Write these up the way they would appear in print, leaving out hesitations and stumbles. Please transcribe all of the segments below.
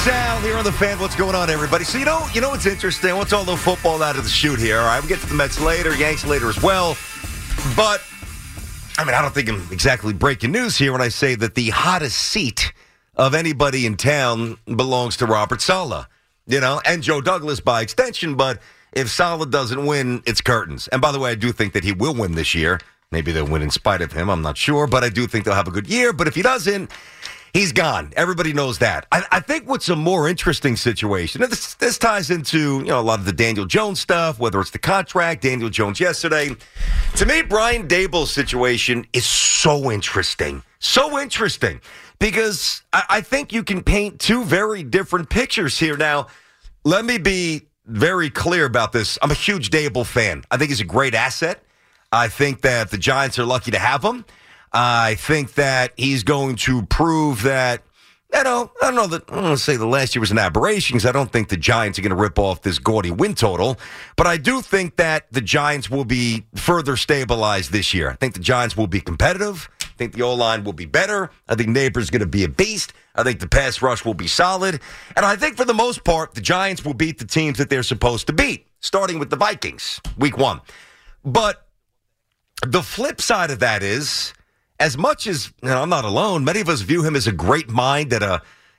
Sal here on the Fan. What's going on, everybody? So, you know what's interesting? What's all the football out of the chute here? All right, we'll get to the Mets later, Yanks later as well. But, I don't think I'm exactly breaking news here when I say that the hottest seat of anybody in town belongs to Robert Saleh, and Joe Douglas by extension. But if Saleh doesn't win, it's curtains. And by the way, I do think that he will win this year. Maybe they'll win in spite of him. I'm not sure, but I do think they'll have a good year. But if he doesn't, he's gone. Everybody knows that. I think what's a more interesting situation, and this ties into a lot of the Daniel Jones stuff, whether it's the contract, Daniel Jones yesterday. To me, Brian Daboll's situation is so interesting. So interesting. Because I think you can paint two very different pictures here. Now, let me be very clear about this. I'm a huge Daboll fan. I think he's a great asset. I think that the Giants are lucky to have him. I think that he's going to prove that, I don't want to say the last year was an aberration because I don't think the Giants are going to rip off this gaudy win total. But I do think that the Giants will be further stabilized this year. I think the Giants will be competitive. I think the O-line will be better. I think Neighbors going to be a beast. I think the pass rush will be solid. And I think for the most part, the Giants will beat the teams that they're supposed to beat, starting with the Vikings, week 1. But the flip side of that is, as much as I'm not alone, many of us view him as a great mind and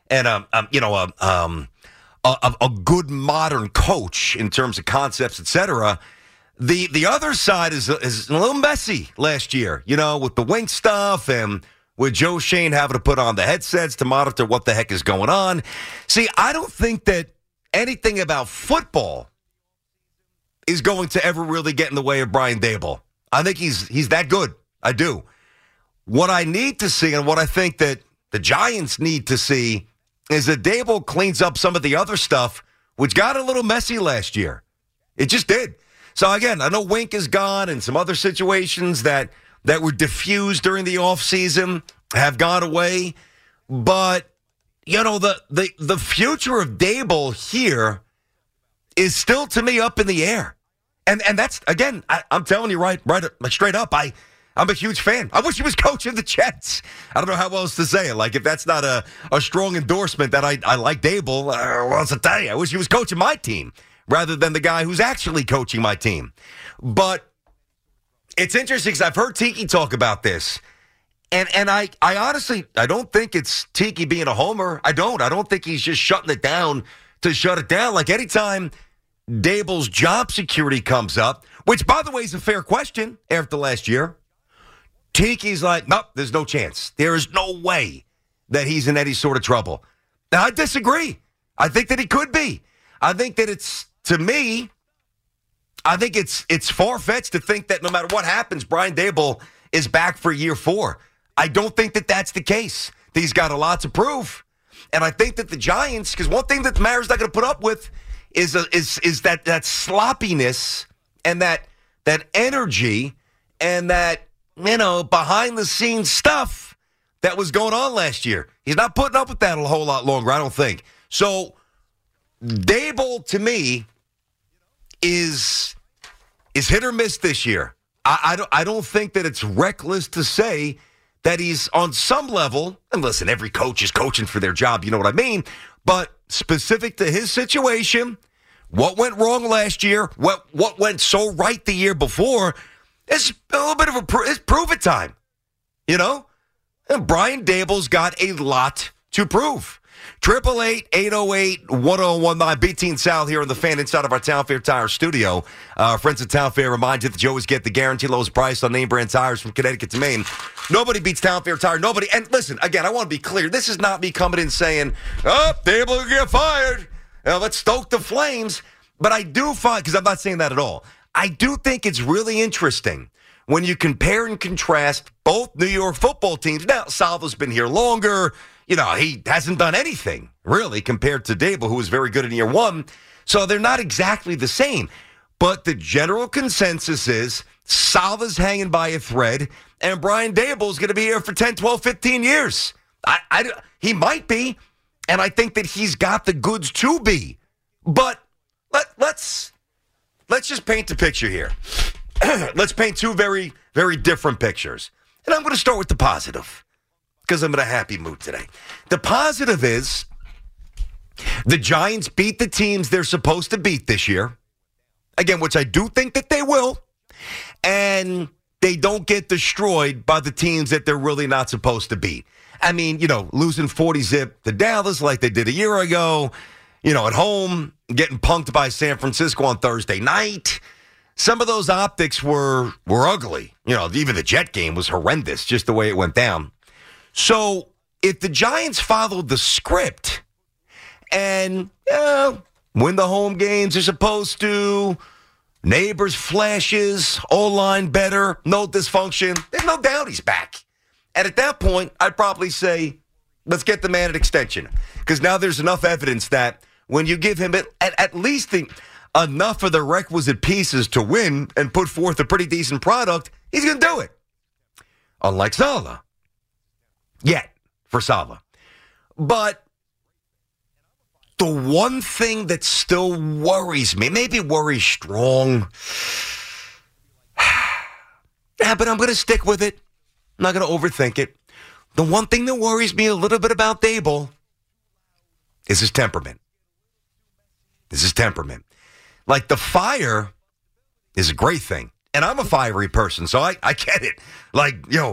a good modern coach in terms of concepts, etc. The other side is a little messy last year, with the Wink stuff and with Joe Shane having to put on the headsets to monitor what the heck is going on. See, I don't think that anything about football is going to ever really get in the way of Brian Daboll. I think he's that good. I do. What I need to see and what I think that the Giants need to see is that Daboll cleans up some of the other stuff, which got a little messy last year. It just did. So, again, I know Wink is gone and some other situations that were diffused during the offseason have gone away. But, the future of Daboll here is still, to me, up in the air. And that's, again, I'm telling you right straight up, I'm a huge fan. I wish he was coaching the Jets. I don't know how else to say it. Like, if that's not a strong endorsement that I like Daboll, what else to tell you? I wish he was coaching my team rather than the guy who's actually coaching my team. But it's interesting because I've heard Tiki talk about this. And I honestly, I don't think it's Tiki being a homer. I don't think he's just shutting it down to shut it down. Like, anytime Daboll's job security comes up, which, by the way, is a fair question after last year, Tiki's like, nope, there's no chance. There is no way that he's in any sort of trouble. Now, I disagree. I think that he could be. I think that it's far-fetched to think that no matter what happens, Brian Daboll is back for year 4. I don't think that that's the case. He's got a lot to prove. And I think that the Giants, because one thing that the Mariners not going to put up with is that sloppiness and that energy and that, behind-the-scenes stuff that was going on last year. He's not putting up with that a whole lot longer, I don't think. So, Daboll, to me, is hit or miss this year. I don't think that it's reckless to say that he's on some level, and listen, every coach is coaching for their job, you know what I mean, but specific to his situation, what went wrong last year, what went so right the year before, it's a little bit of it's prove it time, And Brian Daboll's got a lot to prove. 888-808-1019. BT and Sal here on the Fan inside of our Town Fair Tire studio. Friends at Town Fair remind you that you always get the guaranteed lowest price on name brand tires from Connecticut to Maine. Nobody beats Town Fair Tire. Nobody. And listen, again, I want to be clear. This is not me coming in saying, Daboll will get fired. Let's stoke the flames. But I do find, because I'm not saying that at all, I do think it's really interesting when you compare and contrast both New York football teams. Now, Saleh's been here longer. He hasn't done anything, really, compared to Daboll, who was very good in year 1. So they're not exactly the same. But the general consensus is Saleh's hanging by a thread, and Brian Daboll's going to be here for 10, 12, 15 years. He might be, and I think that he's got the goods to be. But let's just paint the picture here. Let's paint two very, very different pictures. And I'm going to start with the positive, because I'm in a happy mood today. The positive is The Giants beat the teams they're supposed to beat this year. Again, which I do think that they will. And they don't get destroyed by the teams that they're really not supposed to beat. I mean, losing 40-zip to Dallas like they did a year ago, at home, getting punked by San Francisco on Thursday night. Some of those optics were ugly. Even the Jet game was horrendous, just the way it went down. So if the Giants followed the script and win the home games they're supposed to, Neighbors flashes, O-line better, no dysfunction, there's no doubt he's back. And at that point, I'd probably say, let's get the man an extension. Because now there's enough evidence that when you give him at least enough of the requisite pieces to win and put forth a pretty decent product, he's going to do it. Unlike Saleh. Yet, for Saleh. But the one thing that still worries me, maybe worries strong, but I'm going to stick with it. I'm not going to overthink it. The one thing that worries me a little bit about Daboll is his temperament. Like, the fire is a great thing. And I'm a fiery person, so I get it. Like,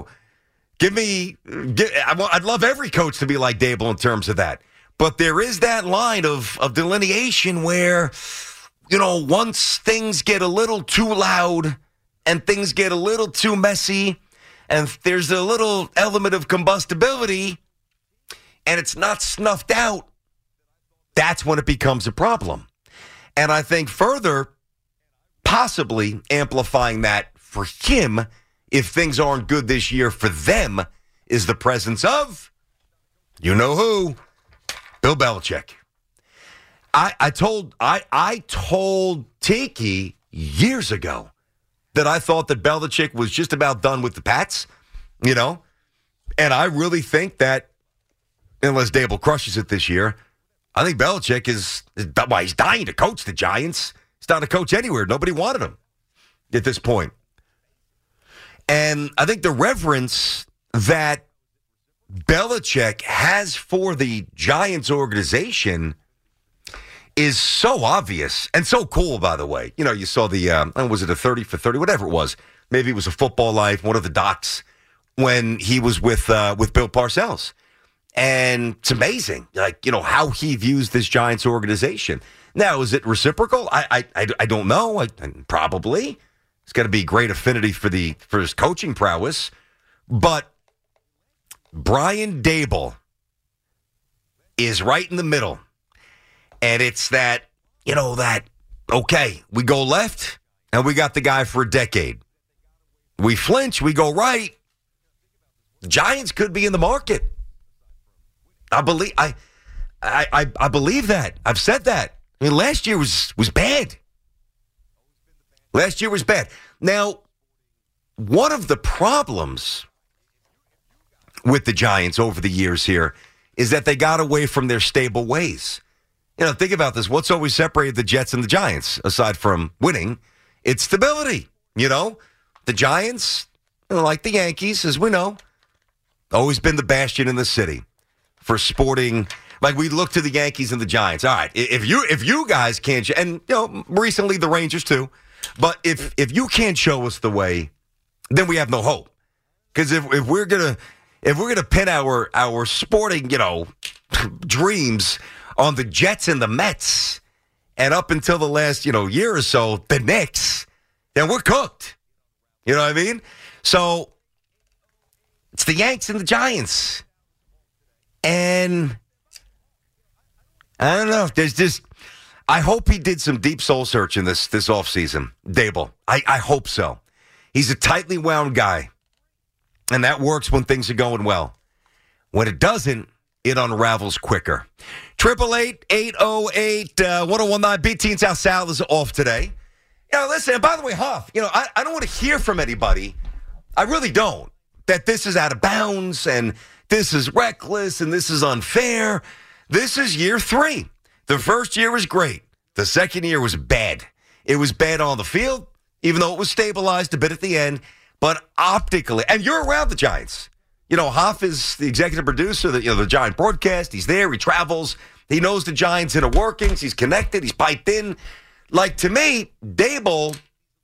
I'd love every coach to be like Daboll in terms of that. But there is that line of delineation where, once things get a little too loud and things get a little too messy and there's a little element of combustibility and it's not snuffed out, that's when it becomes a problem. And I think further, possibly amplifying that for him, if things aren't good this year for them, is the presence of, who? Bill Belichick. I told Tiki years ago that I thought that Belichick was just about done with the Pats, and I really think that unless Daboll crushes it this year, I think Belichick is he's dying to coach the Giants. He's not a coach anywhere. Nobody wanted him at this point. And I think the reverence that Belichick has for the Giants organization is so obvious and so cool, by the way. You saw the, was it a 30 for 30, whatever it was. Maybe it was a Football Life, one of the docs, when he was with Bill Parcells. And it's amazing, how he views this Giants organization. Now, is it reciprocal? I don't know. Probably. It's got to be great affinity for his coaching prowess. But Brian Daboll is right in the middle. And it's that, okay, we go left, and we got the guy for a decade. We flinch, we go right. The Giants could be in the market. I believe that. I've said that. I mean, last year was bad. Last year was bad. Now, one of the problems with the Giants over the years here is that they got away from their stable ways. Think about this. What's always separated the Jets and the Giants, aside from winning? It's stability. The Giants, like the Yankees, as we know, always been the bastion in the city for sporting. Like, we look to the Yankees and the Giants. All right, if you guys can't, and recently the Rangers too, but if you can't show us the way, then we have no hope. Because if we're gonna pin our sporting dreams on the Jets and the Mets, and up until the last year or so, the Knicks, then we're cooked. You know what I mean? So it's the Yanks and the Giants. And I don't know. There's just, I hope he did some deep soul searching this offseason, Daboll. I hope so. He's a tightly wound guy. And that works when things are going well. When it doesn't, it unravels quicker. 888-808-1019. BT and South Sal is off today. Listen, and by the way, Huff, I don't want to hear from anybody. I really don't. That this is out of bounds and this is reckless and this is unfair. This is year 3. The first year was great. The second year was bad. It was bad on the field, even though it was stabilized a bit at the end. But optically, and you're around the Giants. Hoff is the executive producer, the Giant broadcast. He's there. He travels. He knows the Giants' inner workings. He's connected. He's piped in. Like, to me, Dable,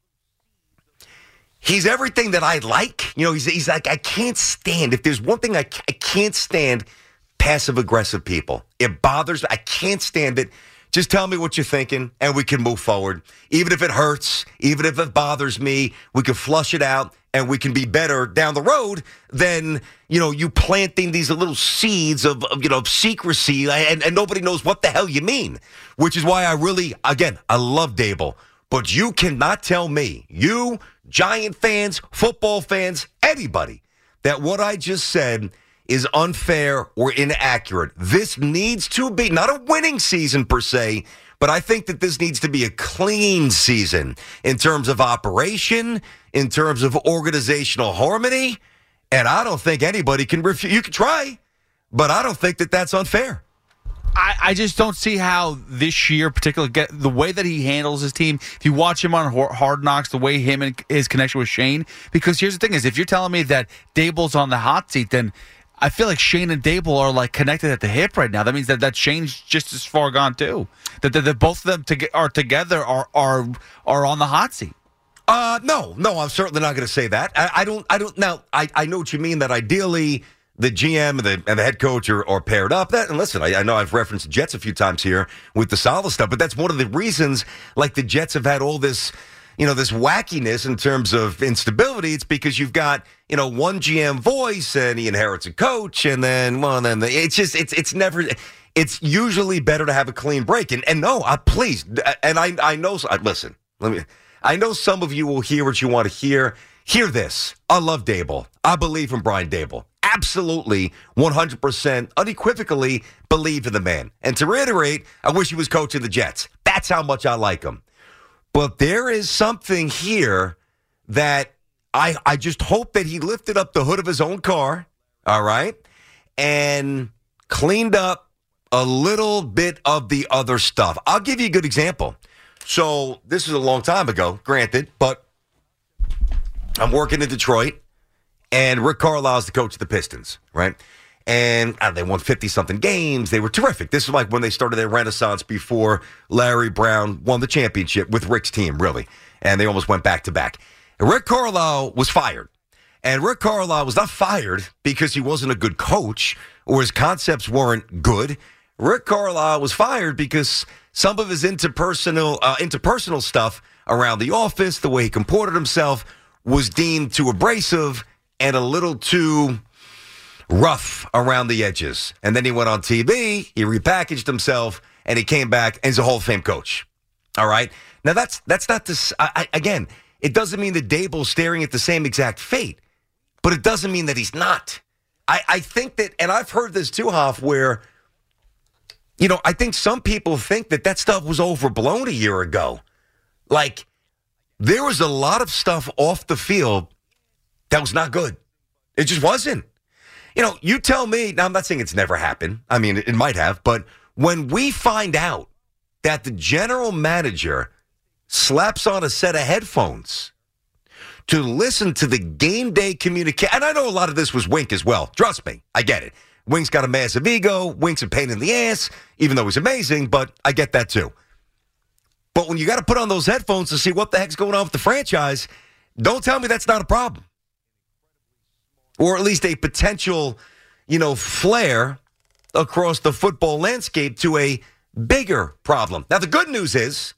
he's everything that I like. You know, he's like, I can't stand, if there's one thing I can't stand, passive-aggressive people. It bothers me. I can't stand it. Just tell me what you're thinking, and we can move forward. Even if it hurts, even if it bothers me, we can flush it out, and we can be better down the road than, you planting these little seeds of secrecy, and nobody knows what the hell you mean. Which is why I love Dable. But you cannot tell me, you, Giant fans, football fans, anybody, that what I just said is unfair or inaccurate. This needs to be not a winning season per se, but I think that this needs to be a clean season in terms of operation, in terms of organizational harmony, and I don't think anybody can refuse. You can try, but I don't think that that's unfair. I just don't see how this year, particularly the way that he handles his team. If you watch him on Hard Knocks, the way him and his connection with Shane, because here's the thing is, if you're telling me that Dable's on the hot seat, then I feel like Shane and Dable are like connected at the hip right now. That means that Shane's just as far gone too. That both of them are together are on the hot seat. No, I'm certainly not going to say that. I don't. Now, I know what you mean. That ideally the GM and the head coach are paired up. And listen, I know I've referenced the Jets a few times here with the Saleh stuff, but that's one of the reasons. Like, the Jets have had all this, this wackiness in terms of instability. It's because you've got, one GM voice and he inherits a coach, and then it's usually better to have a clean break. And no, please, and I know. Listen, I know some of you will hear what you want to hear. Hear this. I love Dable. I believe in Brian Dable. Absolutely, 100%, unequivocally believe in the man. And to reiterate, I wish he was coaching the Jets. That's how much I like him. But there is something here that I just hope that he lifted up the hood of his own car, all right, and cleaned up a little bit of the other stuff. I'll give you a good example. So this was a long time ago, granted, but I'm working in Detroit, and Rick Carlisle's the coach of the Pistons, right? And they won 50-something games. They were terrific. This is like when they started their renaissance before Larry Brown won the championship with Rick's team, really. And they almost went back-to-back. And Rick Carlisle was fired. And Rick Carlisle was not fired because he wasn't a good coach or his concepts weren't good. Rick Carlisle was fired because some of his interpersonal stuff around the office, the way he comported himself, was deemed too abrasive and a little too rough around the edges. And then he went on TV, he repackaged himself, and he came back and he's a Hall of Fame coach. All right? Now, that's not this. Again, it doesn't mean that Dable's staring at the same exact fate, but it doesn't mean that he's not. I think that, and I've heard this too, Hoff, where, I think some people think that stuff was overblown a year ago. Like, there was a lot of stuff off the field that was not good. It just wasn't. You tell me, now I'm not saying it's never happened. I mean, it might have, but when we find out that the general manager slaps on a set of headphones to listen to the game day communication, and I know a lot of this was Wink as well. Trust me, I get it. Wink's got a massive ego. Wink's a pain in the ass, even though he's amazing, but I get that too. But when you got to put on those headphones to see what the heck's going on with the franchise, don't tell me that's not a problem. Or at least a potential, flare across the football landscape to a bigger problem. Now, the good news is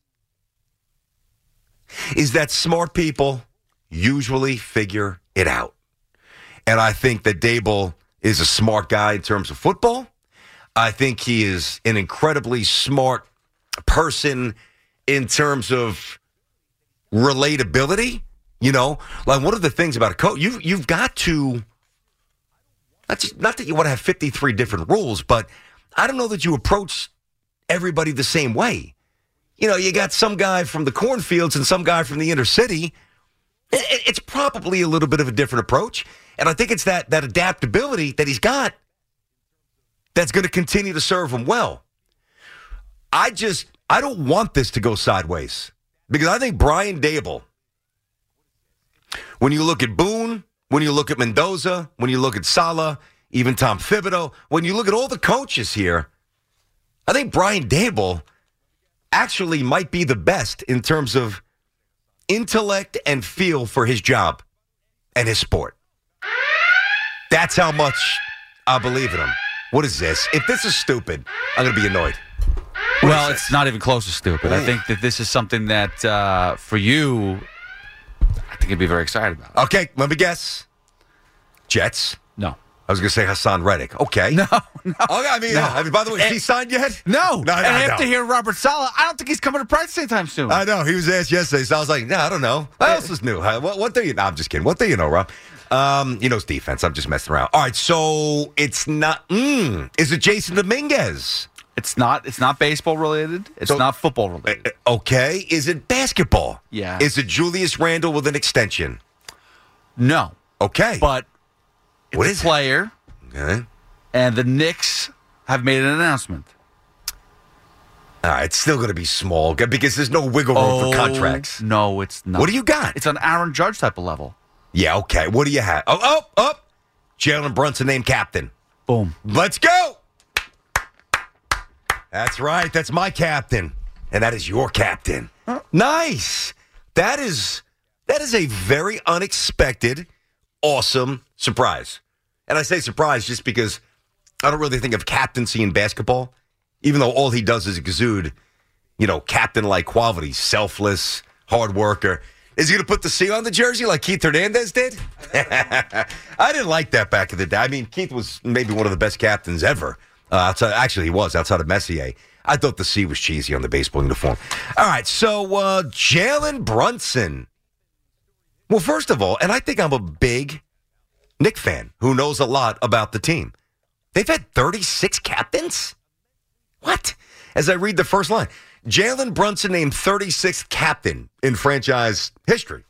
that smart people usually figure it out. And I think that Dable is a smart guy in terms of football. I think he is an incredibly smart person in terms of relatability. Like, one of the things about a coach, you've got to, not that you want to have 53 different rules, but I don't know that you approach everybody the same way. You got some guy from the cornfields and some guy from the inner city. It's probably a little bit of a different approach. And I think it's that adaptability that he's got that's going to continue to serve him well. I don't want this to go sideways because I think Brian Dable, when you look at Boone, when you look at Mendoza, when you look at Saleh, even Tom Thibodeau, when you look at all the coaches here, I think Brian Dable actually might be the best in terms of intellect and feel for his job and his sport. That's how much I believe in him. What is this? If this is stupid, I'm going to be annoyed. Well, it's not even close to stupid. I think that this is something that, for you, I think you'd be very excited about. Okay, let me guess. Jets? No. I was going to say Hassan Reddick. Okay. No. Okay, I mean, by the way, is he signed yet? No. No, and after hearing Robert Saleh, I don't think he's coming to practice anytime soon. I know. He was asked yesterday, so I was like, no, I don't know. What else is new? What do you know? I'm just kidding. What do you know, Rob? He knows defense. I'm just messing around. All right, so it's not. Is it Jason Dominguez? It's not baseball related. It's not football related. Okay. Is it basketball? Yeah. Is it Julius Randle with an extension? No. Okay. But it's what a is player, okay. And the Knicks have made an announcement. All right, it's still going to be small because there's no wiggle room for contracts. No, it's not. What do you got? It's on Aaron Judge type of level. Yeah, okay. What do you have? Oh. Jalen Brunson named captain. Boom. Let's go. That's right. That's my captain. And that is your captain. Nice. That is a very unexpected, awesome surprise. And I say surprise just because I don't really think of captaincy in basketball, even though all he does is exude, captain-like qualities, selfless, hard worker. Is he going to put the C on the jersey like Keith Hernandez did? I didn't like that back in the day. I mean, Keith was maybe one of the best captains ever. He was outside of Messier. I thought the C was cheesy on the baseball uniform. All right, so Jalen Brunson. Well, first of all, and I think I'm a big Knick fan who knows a lot about the team. They've had 36 captains? What? As I read the first line, Jalen Brunson named 36th captain in franchise history.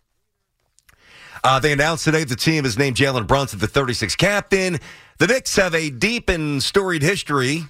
They announced today the team has named Jalen Brunson the 36th captain. The Knicks have a deep and storied history.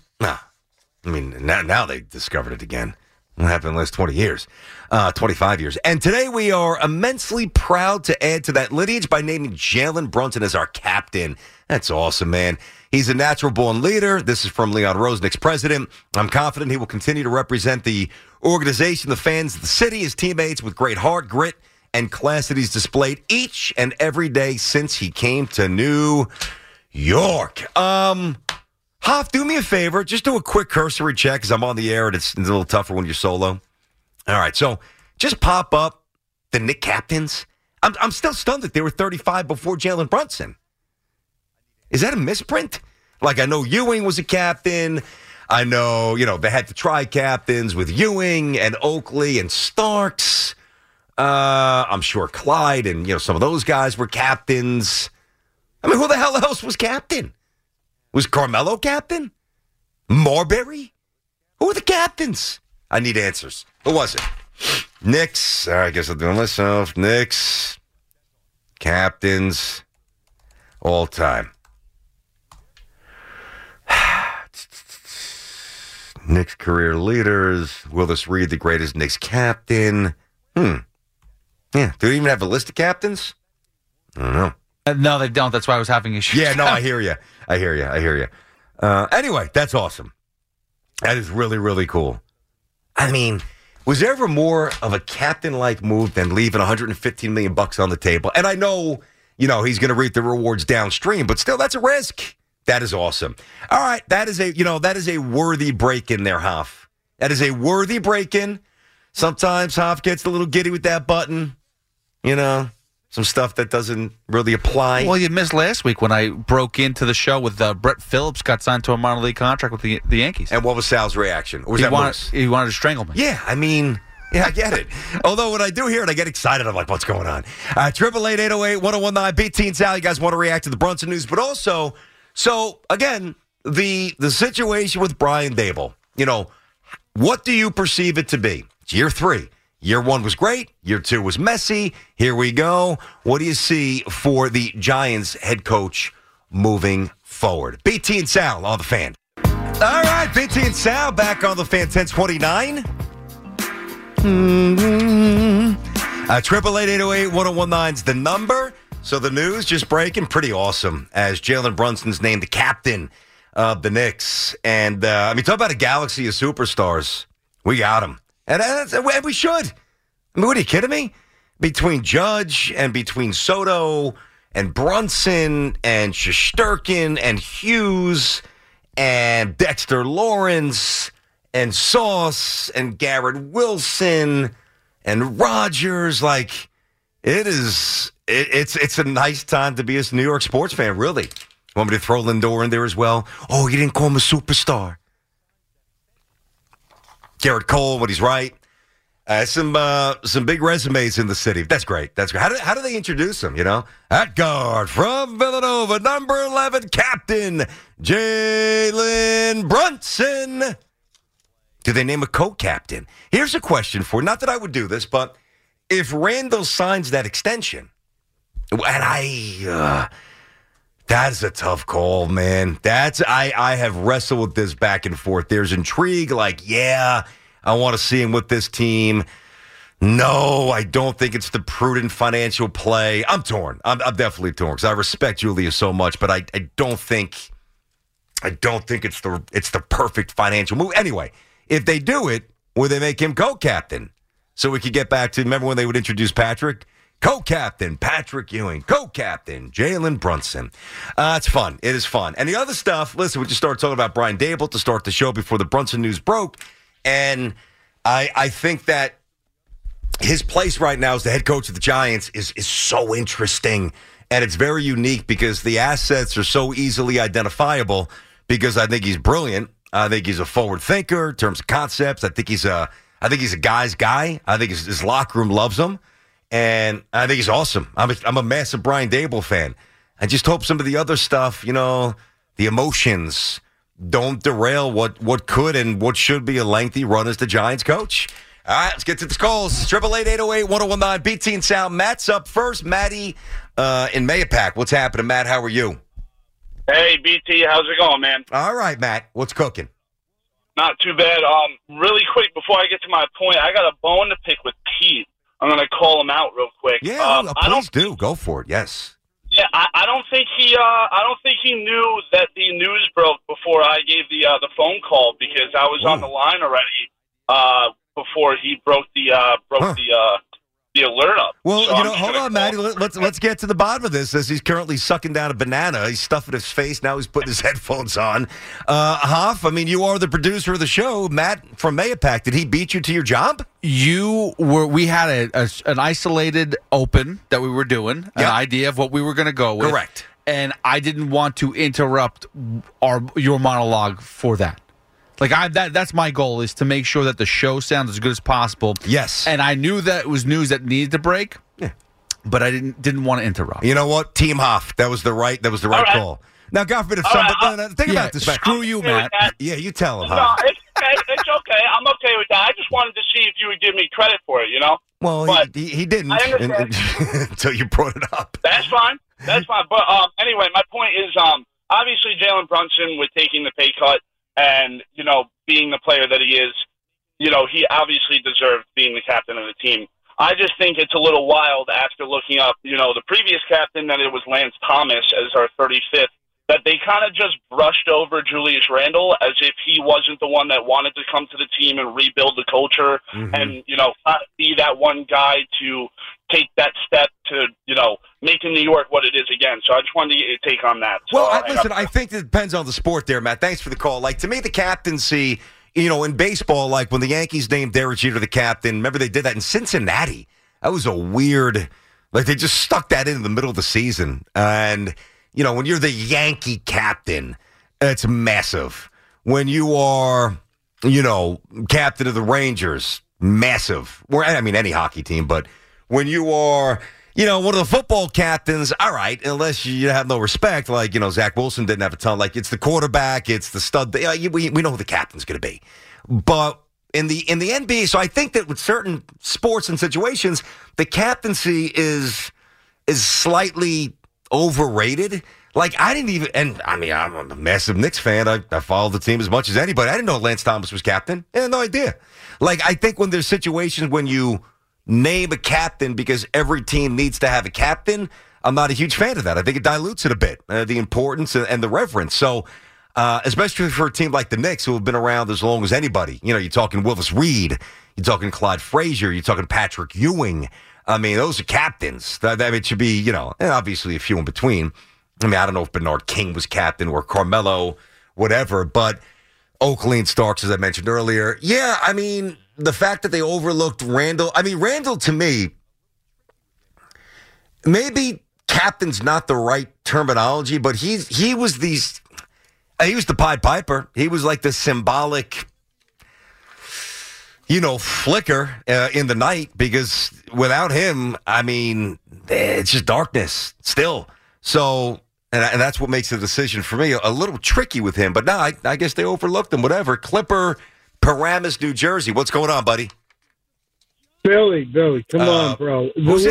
Now they discovered it again. What happened in the last 20 years? 25 years. And today we are immensely proud to add to that lineage by naming Jalen Brunson as our captain. That's awesome, man. He's a natural-born leader. This is from Leon Rose, Knicks president. I'm confident he will continue to represent the organization, the fans, the city, his teammates with great heart, grit, and class that he's displayed each and every day since he came to New York. Hoff, do me a favor. Just do a quick cursory check because I'm on the air and it's a little tougher when you're solo. All right, so just pop up the Knick captains. I'm still stunned that they were 35 before Jalen Brunson. Is that a misprint? Like, I know Ewing was a captain. I know, they had the tri-captains with Ewing and Oakley and Starks. I'm sure Clyde and, some of those guys were captains. I mean, who the hell else was captain? Was Carmelo captain? Marbury? Who were the captains? I need answers. Who was it? Knicks. I guess I'll do it myself. Knicks. Captains. All time. Knicks career leaders. Willis Reed, the greatest Knicks captain. Yeah. Do they even have a list of captains? I don't know. No, they don't. That's why I was having issues. Yeah, no, I hear you. Anyway, that's awesome. That is really, really cool. I mean, was there ever more of a captain-like move than leaving $115 million on the table? And I know, he's going to reap the rewards downstream, but still, that's a risk. That is awesome. All right, that is a worthy break-in there, Hoff. That is a worthy break-in. Sometimes Hoff gets a little giddy with that button, some stuff that doesn't really apply. Well, you missed last week when I broke into the show with Brett Phillips got signed to a minor league contract with the Yankees. And what was Sal's reaction? Or was he wanted to strangle me. Yeah, I get it. Although when I do hear it, I get excited. I'm like, what's going on? 888-808-1019, BT and Sal. You guys want to react to the Brunson news, but also, so again, the situation with Brian Dable. What do you perceive it to be? It's year 3. Year 1 was great. Year 2 was messy. Here we go. What do you see for the Giants head coach moving forward? BT and Sal on the Fan. All right, BT and Sal back on the Fan. 1029. 888-808-1019 is the number. So the news just breaking, pretty awesome, as Jalen Brunson's named the captain the Knicks. And, talk about a galaxy of superstars. We got them. And we should. I mean, what are you kidding me? Between Judge and between Soto and Brunson and Shesterkin and Hughes and Dexter Lawrence and Sauce and Garrett Wilson and Rogers, it's a nice time to be a New York sports fan, really. Want me to throw Lindor in there as well? Oh, you didn't call him a superstar. Garrett Cole, when he's right. Some big resumes in the city. That's great. That's great. How do they introduce him, At guard from Villanova, number 11, Captain Jalen Brunson. Do they name a co-captain? Here's a question for, not that I would do this, but if Randall signs that extension, and that's a tough call, man. I have wrestled with this back and forth. There's intrigue, I want to see him with this team. No, I don't think it's the prudent financial play. I'm torn. I'm definitely torn because I respect Julius so much, but I don't think it's the perfect financial move. Anyway, if they do it, will they make him co-captain? So we could get back to, remember when they would introduce Patrick? Co-captain Patrick Ewing. Co-captain Jalen Brunson. It's fun. It is fun. And the other stuff, listen, we just started talking about Brian Daboll to start the show before the Brunson news broke. And I think that his place right now as the head coach of the Giants is so interesting. And it's very unique because the assets are so easily identifiable because I think he's brilliant. I think he's a forward thinker in terms of concepts. I think he's a guy's guy. I think his locker room loves him. And I think he's awesome. I'm a massive Brian Daboll fan. I just hope some of the other stuff, the emotions, don't derail what could and what should be a lengthy run as the Giants coach. All right, let's get to the calls. 888-808-1019, BT and Sound. Matt's up first. Matty in Mayapack. What's happening, Matt? How are you? Hey, BT, how's it going, man? All right, Matt. What's cooking? Not too bad. Really quick, before I get to my point, I got a bone to pick with Pete. I'm going to call him out real quick. Yeah, please do. Go for it. Yes. Yeah, I don't think he knew that the news broke before I gave the phone call because I was on the line already before he broke the alert up. Well, so hold on, Matty. Let's get to the bottom of this. As he's currently sucking down a banana, he's stuffing his face. Now he's putting his headphones on. Hoff, you are the producer of the show. Matt from Mayapack, did he beat you to your job? We had an isolated open that we were doing, an idea of what we were going to go with. Correct. And I didn't want to interrupt your monologue for that. That's my goal, is to make sure that the show sounds as good as possible. Yes. And I knew that it was news that needed to break. Yeah. But I didn't want to interrupt. You know what? Team Hoff. That was the right call. Now, God forbid if somebody think about this. Screw you, Matt. Yeah, you tell him, No, Hoff. it's okay. I'm okay with that. I just wanted to see if you would give me credit for it, Well, but he didn't until you brought it up. That's fine. But anyway, my point is obviously Jalen Brunson with taking the pay cut and, being the player that he is, he obviously deserved being the captain of the team. I just think it's a little wild after looking up, the previous captain, that it was Lance Thomas as our 35th, that they kind of just brushed over Julius Randle as if he wasn't the one that wanted to come to the team and rebuild the culture and, be that one guy to take that step to, making New York what it is again. So I just wanted to get your take on that. Well, I think it depends on the sport there, Matt. Thanks for the call. To me, the captaincy, in baseball, when the Yankees named Derek Jeter the captain, remember they did that in Cincinnati. That was a weird, they just stuck that in the middle of the season. And, when you're the Yankee captain, it's massive. When you are, captain of the Rangers, massive. Any hockey team, but when you are, one of the football captains, all right, unless you have no respect, Zach Wilson didn't have a ton. It's the quarterback, it's the stud. We know who the captain's going to be. But in the NBA, so I think that with certain sports and situations, the captaincy is slightly overrated. I didn't even, I'm a massive Knicks fan. I follow the team as much as anybody. I didn't know Lance Thomas was captain. I had no idea. I think when there's situations when you name a captain because every team needs to have a captain, I'm not a huge fan of that. I think it dilutes it a bit, the importance and the reverence. So especially for a team like the Knicks who have been around as long as anybody. You know, you're talking Willis Reed, you're talking Clyde Frazier, you're talking Patrick Ewing. I mean, those are captains. That it should be, you know, and obviously a few in between. I mean, I don't know if Bernard King was captain or Carmelo, whatever, but Oakley and Starks, as I mentioned earlier. Yeah, I mean, the fact that they overlooked Randall. I mean, Randall, to me, maybe captain's not the right terminology, but he was the Pied Piper. He was like the symbolic, you know, flicker in the night, because without him, I mean, it's just darkness still. So, and that's what makes the decision for me a little tricky with him. But no, I guess they overlooked him, whatever. Clipper, Paramus, New Jersey. What's going on, buddy? Billy, come on, bro.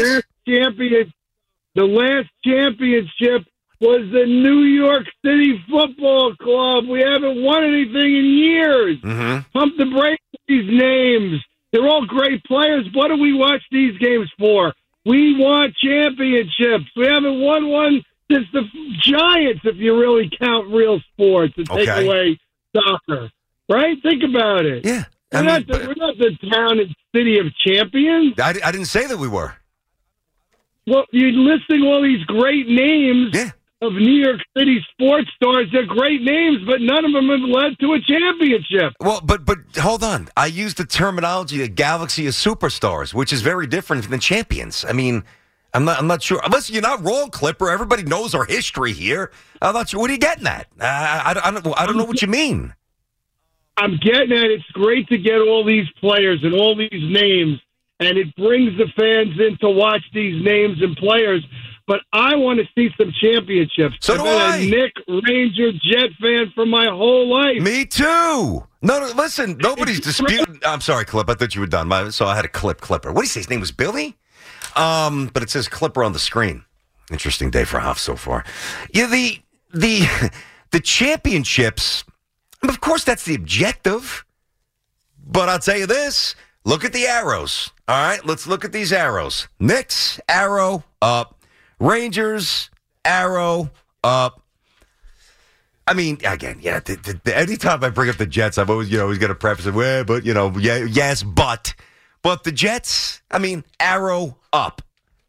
The last championship was the New York City Football Club. We haven't won anything in years. Mm-hmm. Pump the brakes on these names. They're all great players. What do we watch these games for? We want championships. We haven't won one since the Giants, if you really count real sports and take away soccer. Right? Think about it. Yeah. We're not the town and city of champions. I didn't say that we were. Well, you're listing all these great names of New York City sports stars. They're great names, but none of them have led to a championship. Well, but hold on. I used the terminology, a galaxy of superstars, which is very different than champions. I mean, I'm not sure. Unless you're not wrong, Clipper. Everybody knows our history here. I'm not sure. What are you getting at? I don't know what you mean. I'm getting at it's great to get all these players and all these names, and it brings the fans in to watch these names and players. But I want to see some championships. So do I've been a Nick Ranger Jet fan for my whole life. Me too. No, listen, nobody's disputing. I'm sorry, Clip. I thought you were done. So I had a Clipper. What did he say? His name was Billy? But it says Clipper on the screen. Interesting day for Hoff so far. Yeah, the championships, of course, that's the objective. But I'll tell you this. Look at the arrows. All right, let's look at these arrows. Knicks, arrow, up. Rangers, arrow, up. I mean, again, yeah, anytime I bring up the Jets, I'm always going to preface it, well, but, yes, but. But the Jets, I mean, arrow, up.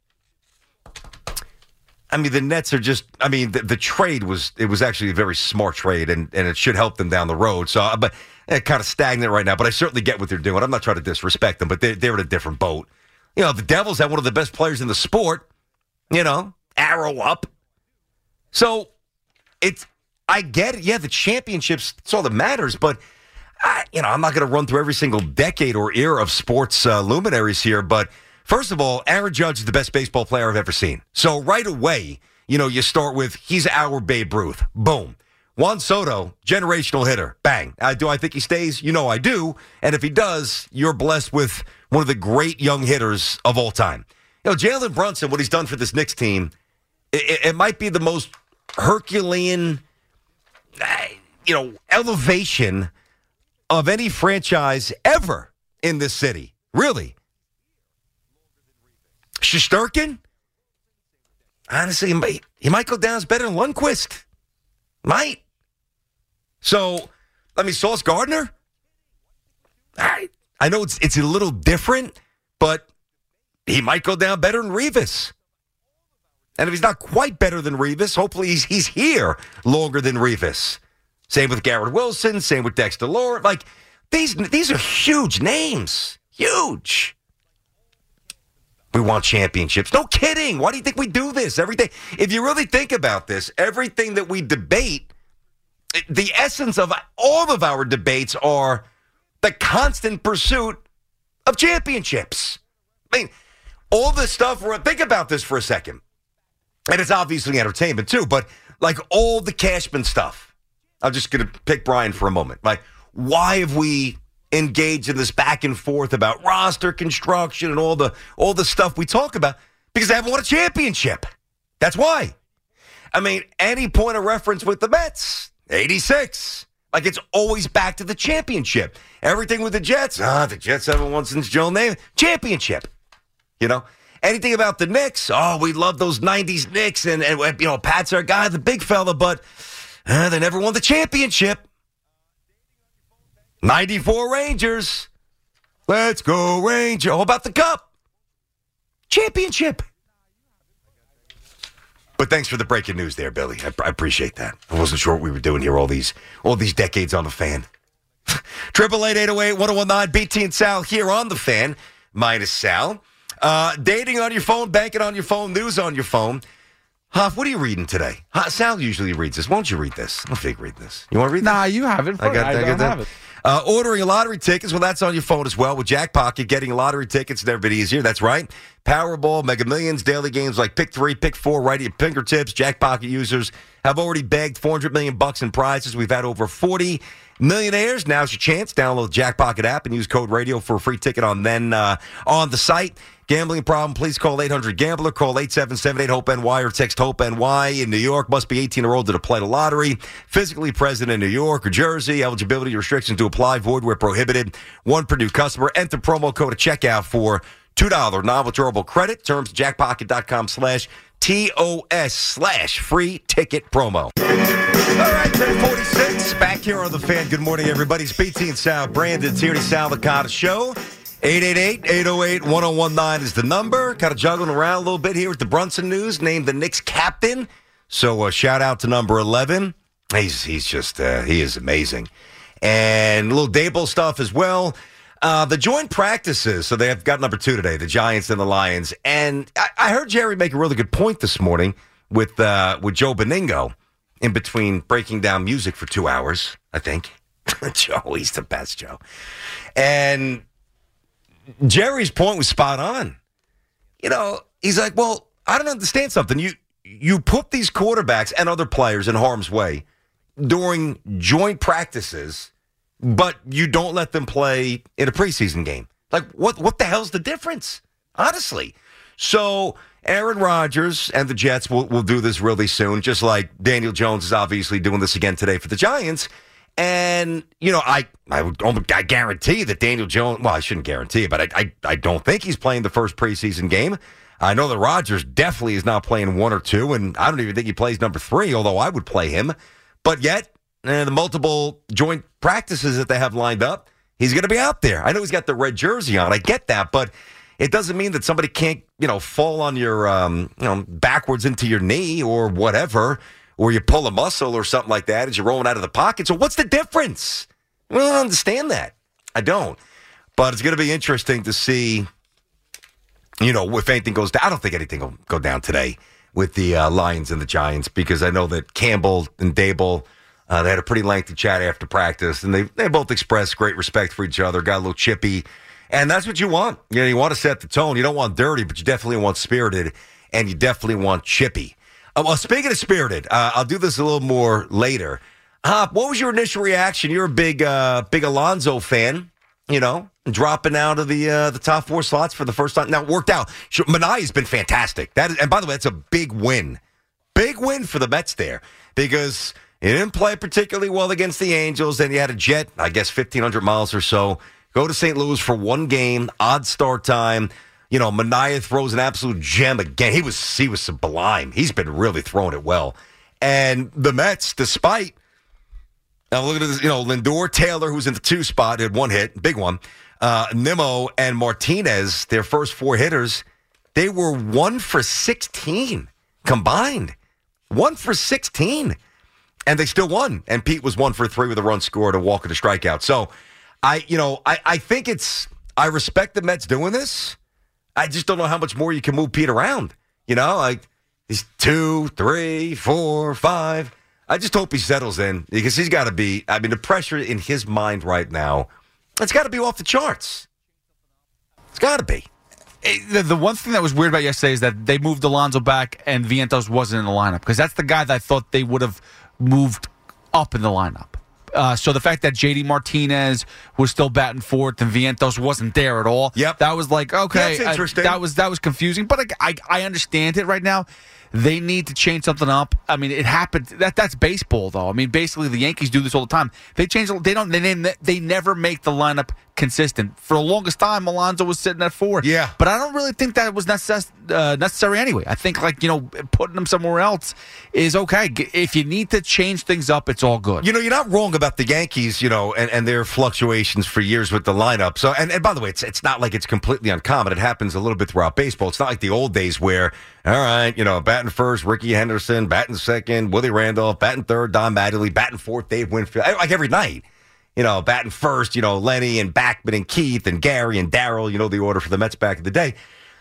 I mean, the Nets are just, I mean, the trade was actually a very smart trade, and it should help them down the road. So, but kind of stagnant right now, but I certainly get what they're doing. I'm not trying to disrespect them, but they're in a different boat. The Devils have one of the best players in the sport, arrow up. So, I get it. Yeah, the championships, it's all that matters, but, I'm not going to run through every single decade or era of sports luminaries here, but first of all, Aaron Judge is the best baseball player I've ever seen. So right away, you start with, he's our Babe Ruth. Boom. Juan Soto, generational hitter. Bang. Do I think he stays? I do. And if he does, you're blessed with one of the great young hitters of all time. Jalen Brunson, what he's done for this Knicks team, it might be the most Herculean, elevation of any franchise ever in this city. Really. Shesterkin? Honestly, he might go down as better than Lundqvist. Might. So, Sauce Gardner? I know it's a little different, but he might go down better than Revis. And if he's not quite better than Revis, hopefully he's here longer than Revis. Same with Garrett Wilson, same with Dexter Lawrence. These are huge names. Huge. We want championships. No kidding. Why do you think we do this? Everything. If you really think about this, everything that we debate, the essence of all of our debates are the constant pursuit of championships. I mean, all this stuff, think about this for a second. And it's obviously entertainment too, but all the Cashman stuff. I'm just going to pick Brian for a moment. Why have we engaged in this back and forth about roster construction and all the stuff we talk about? Because they haven't won a championship. That's why. I mean, any point of reference with the Mets, 86. It's always back to the championship. Everything with the Jets, the Jets haven't won since Joe Namath. Championship. Anything about the Knicks, we love those 90s Knicks, and Pat's our guy, the big fella, but They never won the championship. 94 Rangers. Let's go, Rangers. How about the cup? Championship. But thanks for the breaking news there, Billy. I appreciate that. I wasn't sure what we were doing here all these decades on the Fan. 888-808-1019, BT and Sal here on the Fan, minus Sal. Dating on your phone, banking on your phone, news on your phone. Huff, what are you reading today? Sal usually reads this. Won't you read this? I'll fake read this. You want to read this? Nah, you have it. I don't have it. Ordering lottery tickets, well, that's on your phone as well. With Jackpocket, getting lottery tickets never been easier. That's right. Powerball, Mega Millions, daily games like Pick 3, Pick 4, right at your fingertips. Jackpocket users have already bagged $400 million in prizes. We've had over 40 millionaires. Now's your chance. Download the Jackpocket app and use code radio for a free ticket on the site. Gambling problem, please call 800-GAMBLER. Call 877-8-HOPE-NY or text HOPE-NY. In New York, must be 18 or older to play the lottery. Physically present in New York or Jersey. Eligibility restrictions to apply. Void where prohibited. One per new customer. Enter promo code at checkout for $2 non-withdrawable credit. Terms jackpocket.com/TOS/free ticket promo. All right, 10:46. Back here on the Fan. Good morning, everybody. It's BT and Sal. Brandon Tierney, Sal Licata Show. 888-808-1019 is the number. Kind of juggling around a little bit here with the Brunson news. Named the Knicks captain. So shout out to number 11. He's just, he is amazing. And a little Dable stuff as well. The joint practices. So they have got number 2 today, the Giants and the Lions. And I heard Jerry make a really good point this morning with Joe Beningo in between breaking down music for 2 hours, I think. Joe, he's the best, Joe. And Jerry's point was spot on. You know, he's like, well, I don't understand something. You put these quarterbacks and other players in harm's way during joint practices, but you don't let them play in a preseason game. Like, what the hell's the difference? Honestly. So Aaron Rodgers and the Jets will do this really soon, just like Daniel Jones is obviously doing this again today for the Giants. And, you know, I guarantee that Daniel Jones, well, I shouldn't guarantee it, but I don't think he's playing the first preseason game. I know that Rodgers definitely is not playing 1 or 2, and I don't even think he plays number 3, although I would play him. But yet, the multiple joint practices that they have lined up, he's going to be out there. I know he's got the red jersey on. I get that, but it doesn't mean that somebody can't, fall on your, backwards into your knee or whatever, or you pull a muscle or something like that as you're rolling out of the pocket. So what's the difference? I don't understand that. I don't. But it's going to be interesting to see, if anything goes down. I don't think anything will go down today with the Lions and the Giants, because I know that Campbell and Dable, they had a pretty lengthy chat after practice, and they both expressed great respect for each other, got a little chippy, and that's what you want. You want to set the tone. You don't want dirty, but you definitely want spirited, and you definitely want chippy. Well, speaking of spirited, I'll do this a little more later. What was your initial reaction? You're a big Alonzo fan, dropping out of the top 4 slots for the first time. Now, it worked out. Manaea's been fantastic. And by the way, that's a big win. Big win for the Mets there, because he didn't play particularly well against the Angels. Then you had a jet, I guess 1,500 miles or so, go to St. Louis for one game, odd start time. Manaea throws an absolute gem again. He was sublime. He's been really throwing it well. And the Mets, despite, now look at this, Lindor, Taylor, who's in the 2 spot, had 1 hit, big one. Nimmo and Martinez, their first 4 hitters, they were 1 for 16 combined. 1 for 16. And they still won. And Pete was 1 for 3 with a run scored, a walk and a strikeout. So, I think I respect the Mets doing this. I just don't know how much more you can move Pete around. Like he's 2, 3, 4, 5. I just hope he settles in, because he's got to be, the pressure in his mind right now, it's got to be off the charts. It's got to be. The one thing that was weird about yesterday is that they moved Alonso back and Vientos wasn't in the lineup, because that's the guy that I thought they would have moved up in the lineup. So the fact that J.D. Martinez was still batting fourth and Vientos wasn't there at all, yep, that was like, okay, that's interesting. That was confusing, but I understand it right now. they need to change something up. I mean, it happened. That's baseball, though. I mean, basically, the Yankees do this all the time. They change. They never make the lineup consistent. For the longest time, Alonso was sitting at 4. Yeah. But I don't really think that was necessary anyway. I think, putting him somewhere else is okay. If you need to change things up, it's all good. You're not wrong about the Yankees, and their fluctuations for years with the lineup. So, and by the way, it's not like it's completely uncommon. It happens a little bit throughout baseball. It's not like the old days where, all right, batting first, Ricky Henderson, batting second, Willie Randolph, batting third, Don Mattingly, batting fourth, Dave Winfield, like every night. Batting first, Lenny and Backman and Keith and Gary and Darryl, the order for the Mets back in the day.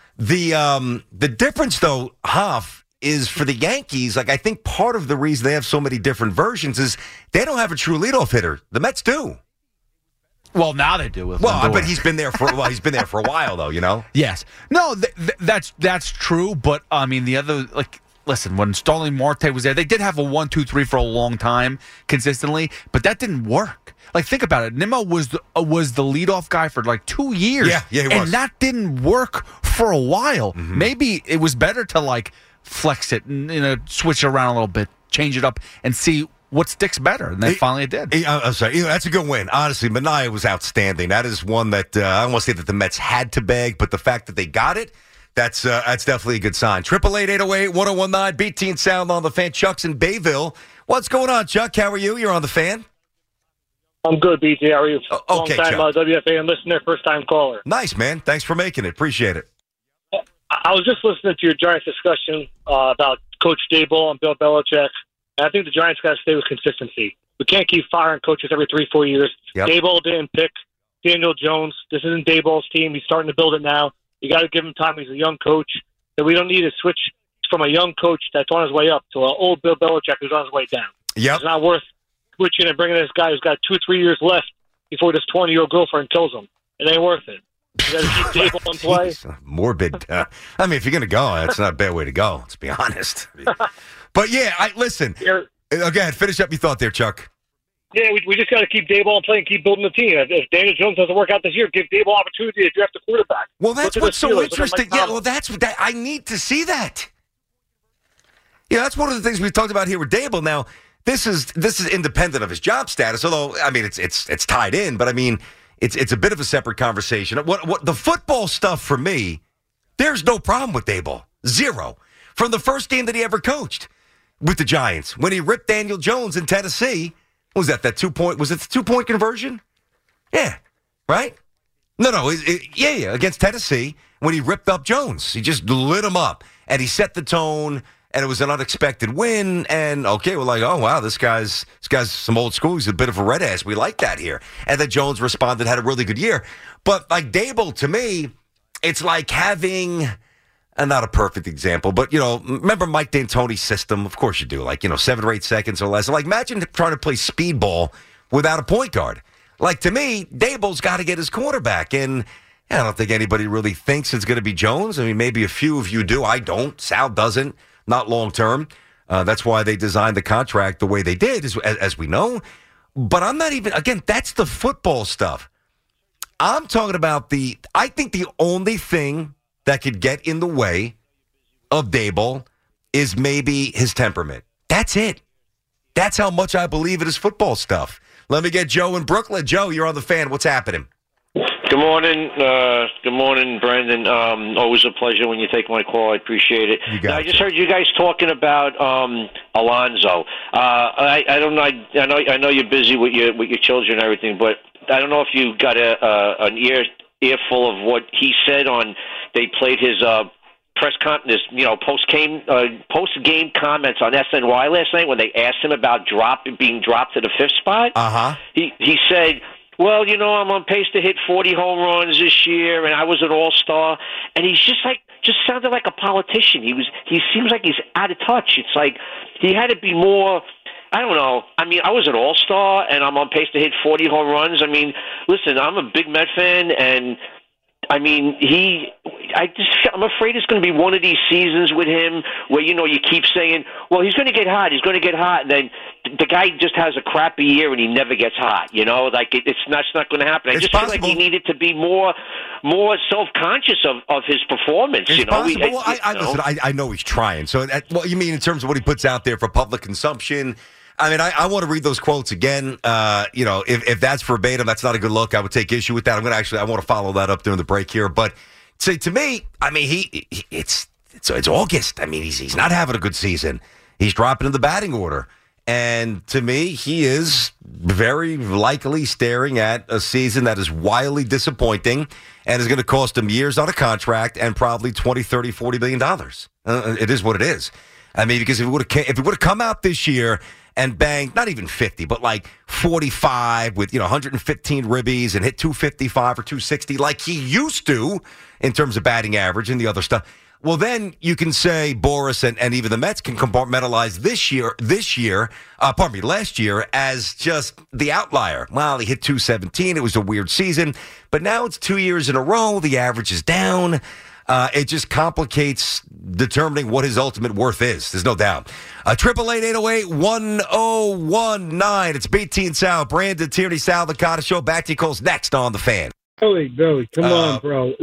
The difference, though, Hoff, is for the Yankees, I think part of the reason they have so many different versions is they don't have a true leadoff hitter. The Mets do. Well, now they do. But he's been there for a while, though. Yes. No, that's true. But I mean, the other listen, when Starling Marte was there, they did have a 1-2-3 for a long time consistently, but that didn't work. Think about it. Nimmo was the leadoff guy for 2 years. Yeah, he was. And that didn't work for a while. Mm-hmm. Maybe it was better to flex it and switch it around a little bit, change it up, and see what sticks better. And then finally it did. I'm sorry. That's a good win. Honestly, Manaea was outstanding. That is one that I don't want to say that the Mets had to beg, but the fact that they got it, that's definitely a good sign. 888-808-1019, BT and Sound on the Fan. Chuck's in Bayville. What's going on, Chuck? How are you? You're on the Fan. I'm good, BT. How are you? Okay, Long-time WFAN listener, first-time caller. Nice, man. Thanks for making it. Appreciate it. I was just listening to your Giants discussion about Coach Daboll and Bill Belichick, and I think the Giants got to stay with consistency. We can't keep firing coaches every 3-4 years. Yep. Daboll didn't pick Daniel Jones. This isn't Daboll's team. He's starting to build it now. You got to give him time. He's a young coach. And we don't need to switch from a young coach that's on his way up to an old Bill Belichick who's on his way down. Yep. It's not worth switching and bringing this guy who's got 2-3 years left before this 20-year-old girlfriend kills him. It ain't worth it. You got to keep Daboll in play. Jeez, morbid. I mean, if you're going to go, that's not a bad way to go, let's be honest. But, yeah, listen. Go ahead. Finish up your thought there, Chuck. Yeah, we just got to keep Daboll in play and keep building the team. If Daniel Jones doesn't work out this year, give Daboll opportunity to draft a quarterback. Well, that's what's so interesting. Yeah, well, that's what I need to see that. Yeah, that's one of the things we've talked about here with Daboll. Now, this is independent of his job status, although I mean it's tied in, but I mean it's a bit of a separate conversation. What the football stuff for me, there's no problem with Daboll. Zero. From the first game that he ever coached with the Giants, when he ripped Daniel Jones in Tennessee. What was that 2-point? Was it the 2-point conversion? Yeah, right? No, against Tennessee when he ripped up Jones. He just lit him up, and he set the tone, and it was an unexpected win, and okay, we're like, oh, wow, this guy's some old school. He's a bit of a red ass. We like that here. And then Jones responded, had a really good year. But like Daboll, to me, it's like having... not a perfect example, but, remember Mike D'Antoni's system? Of course you do. 7 or 8 seconds or less. Imagine trying to play speedball without a point guard. To me, Daboll's got to get his quarterback. And I don't think anybody really thinks it's going to be Jones. I mean, maybe a few of you do. I don't. Sal doesn't. Not long term. That's why they designed the contract the way they did, as we know. But I'm not even, again, that's the football stuff. I'm talking about I think the only thing that could get in the way of Daboll is maybe his temperament. That's it. That's how much I believe in his football stuff. Let me get Joe in Brooklyn. Joe, you're on the Fan. What's happening? Good morning. Good morning, Brandon. Always a pleasure when you take my call. I appreciate it. I just heard you guys talking about Alonso. I don't know. I know you're busy with your children and everything, but I don't know if you got an earful of what he said on. They played his press conference, post game comments on SNY last night when they asked him about being dropped to the 5th spot. He said, "Well, I'm on pace to hit 40 home runs this year, and I was an all-star." And he's just sounded like a politician. He seems like he's out of touch. It's like he had to be more. I don't know. I mean, I was an all-star, and I'm on pace to hit 40 home runs. I mean, listen, I'm a big Met fan, and I mean, I'm afraid it's going to be one of these seasons with him where you keep saying, well, he's going to get hot, and then the guy just has a crappy year and he never gets hot. It's not going to happen. I just feel like he needed to be more self-conscious of his performance. Listen, I know he's trying. So, you mean in terms of what he puts out there for public consumption? I mean, I want to read those quotes again. If that's verbatim, that's not a good look. I would take issue with that. I want to follow that up during the break here. But to me, I mean, it's August. I mean, he's not having a good season. He's dropping in the batting order. And to me, he is very likely staring at a season that is wildly disappointing and is going to cost him years on a contract and probably $20, $30, $40 billion. It is what it is. I mean, because if he would have come out this year and banged, not even 50, but like 45 with, 115 ribbies and hit 255 or 260 like he used to in terms of batting average and the other stuff, well, then you can say Boris and even the Mets can compartmentalize last year as just the outlier. Well, he hit 217. It was a weird season. But now it's 2 years in a row. The average is down. It just complicates determining what his ultimate worth is. There's no doubt. 888-808-1019. It's BT and Sal. Brandon Tierney, Sal Licata Show. Back to you, Coles, next on The Fan. Billy, come on, bro.